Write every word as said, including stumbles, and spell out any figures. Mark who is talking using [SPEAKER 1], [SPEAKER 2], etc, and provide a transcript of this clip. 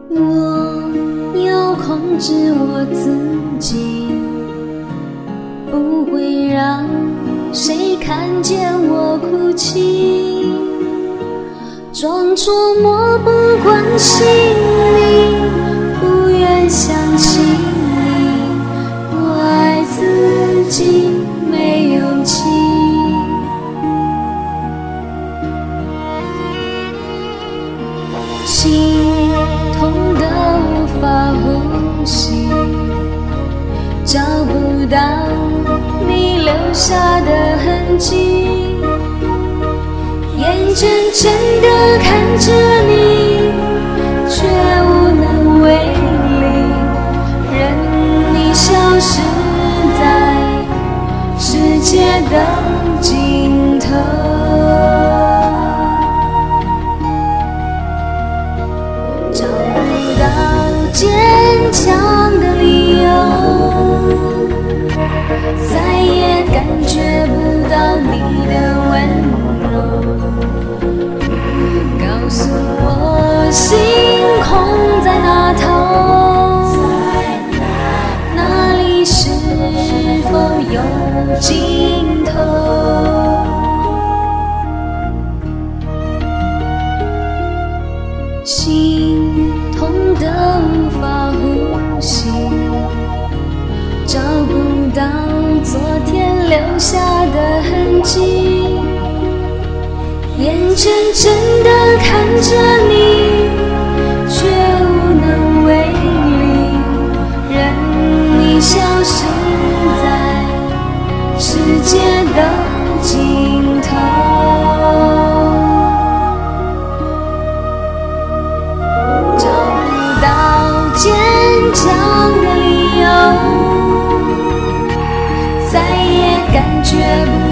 [SPEAKER 1] 我要控制我自己，不会让谁看见我哭泣，装作漠不关心你，不愿相信你，我爱自己没勇气。心痛得无法呼吸，找不到你留下的痕迹，眼睁睁地看着你，却无能为力，任你消失在世界的尽头。找不到坚强的理由，再也感觉不到你的温柔，告诉我星空在哪头，那里是否有尽头。心痛得无法呼吸，找不到昨天留下的痕迹，眼睁睁地看着你，却无能为力，任你消失在世界的尽头。找不到坚强的理由，再也感觉不